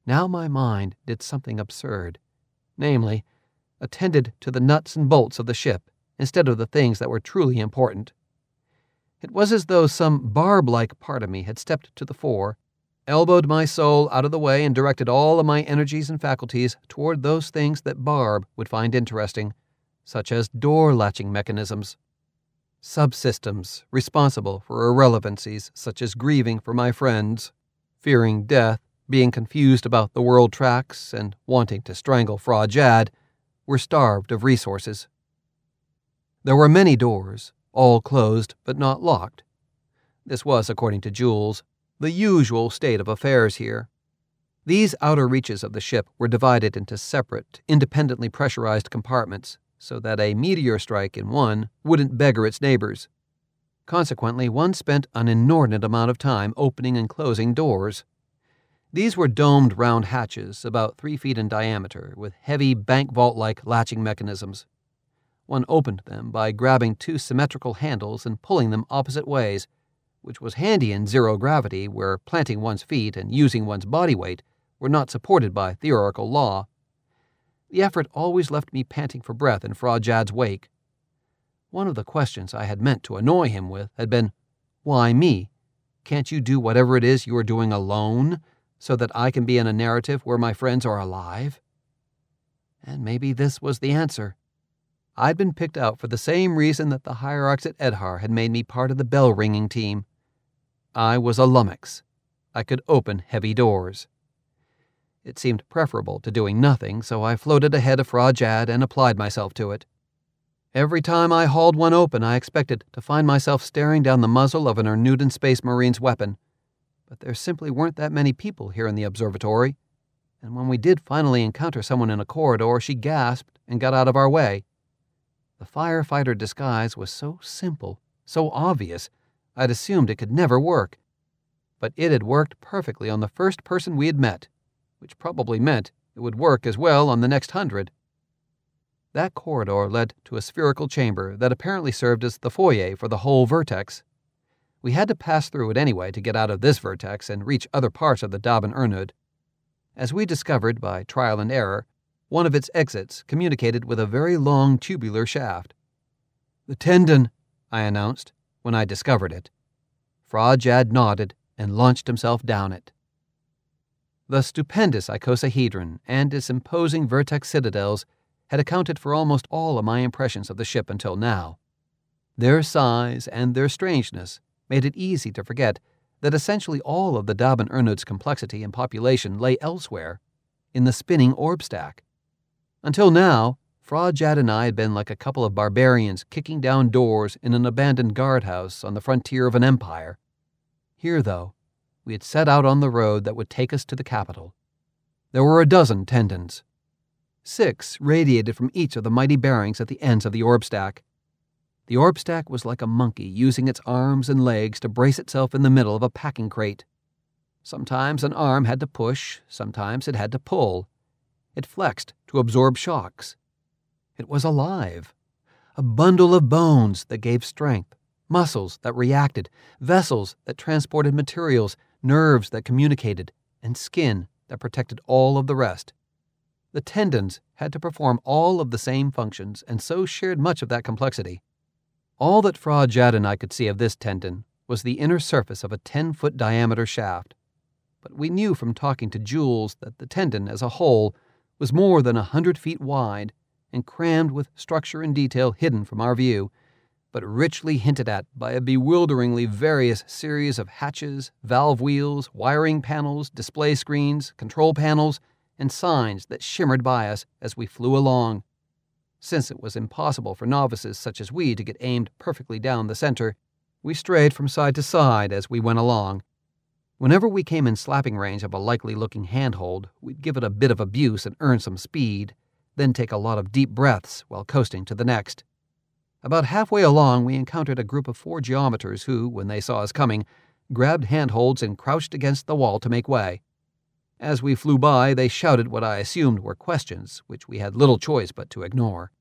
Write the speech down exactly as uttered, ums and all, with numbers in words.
Now my mind did something absurd, namely, attended to the nuts and bolts of the ship instead of the things that were truly important. It was as though some barb-like part of me had stepped to the fore, elbowed my soul out of the way, and directed all of my energies and faculties toward those things that Barb would find interesting, such as door-latching mechanisms, subsystems responsible for irrelevancies such as grieving for my friends, fearing death, being confused about the world tracks, and wanting to strangle Fra Jad, were starved of resources. There were many doors, all closed but not locked. This was, according to Jules, the usual state of affairs here. These outer reaches of the ship were divided into separate, independently pressurized compartments, so that a meteor strike in one wouldn't beggar its neighbors. Consequently, one spent an inordinate amount of time opening and closing doors. These were domed round hatches, about three feet in diameter, with heavy bank vault-like latching mechanisms. One opened them by grabbing two symmetrical handles and pulling them opposite ways, which was handy in zero gravity, where planting one's feet and using one's body weight were not supported by theoretical law. The effort always left me panting for breath in Fra Jad's wake. One of the questions I had meant to annoy him with had been, "Why me? Can't you do whatever it is you are doing alone, so that I can be in a narrative where my friends are alive?" And maybe this was the answer. I'd been picked out for the same reason that the hierarchs at Edhar had made me part of the bell-ringing team. I was a lummox. I could open heavy doors. It seemed preferable to doing nothing, so I floated ahead of Fra Jad and applied myself to it. Every time I hauled one open, I expected to find myself staring down the muzzle of an Ernudan Space Marine's weapon. But there simply weren't that many people here in the observatory, and when we did finally encounter someone in a corridor, she gasped and got out of our way. The firefighter disguise was so simple, so obvious, I'd assumed it could never work. But it had worked perfectly on the first person we had met, which probably meant it would work as well on the next hundred. That corridor led to a spherical chamber that apparently served as the foyer for the whole vertex. We had to pass through it anyway to get out of this vertex and reach other parts of the Daban Ernud. As we discovered by trial and error, one of its exits communicated with a very long tubular shaft. "The tendon," I announced, when I discovered it. Fra Jad nodded and launched himself down it. The stupendous icosahedron and its imposing vertex citadels had accounted for almost all of my impressions of the ship until now. Their size and their strangeness made it easy to forget that essentially all of the Daban Ernud's complexity and population lay elsewhere, in the spinning orb stack. Until now, Fra Jad and I had been like a couple of barbarians kicking down doors in an abandoned guardhouse on the frontier of an empire. Here, though, we had set out on the road that would take us to the capital. There were a dozen tendons. Six radiated from each of the mighty bearings at the ends of the orb stack. The orb stack was like a monkey using its arms and legs to brace itself in the middle of a packing crate. Sometimes an arm had to push, sometimes it had to pull. It flexed to absorb shocks. It was alive. A bundle of bones that gave strength, muscles that reacted, vessels that transported materials, nerves that communicated, and skin that protected all of the rest. The tendons had to perform all of the same functions, and so shared much of that complexity. All that Fra Jad and I could see of this tendon was the inner surface of a ten-foot diameter shaft. But we knew from talking to Jules that the tendon as a whole was more than a hundred feet wide and crammed with structure and detail hidden from our view, but richly hinted at by a bewilderingly various series of hatches, valve wheels, wiring panels, display screens, control panels, and signs that shimmered by us as we flew along. Since it was impossible for novices such as we to get aimed perfectly down the center, we strayed from side to side as we went along. Whenever we came in slapping range of a likely-looking handhold, we'd give it a bit of abuse and earn some speed, then take a lot of deep breaths while coasting to the next. About halfway along, we encountered a group of four geometers who, when they saw us coming, grabbed handholds and crouched against the wall to make way. As we flew by, they shouted what I assumed were questions, which we had little choice but to ignore.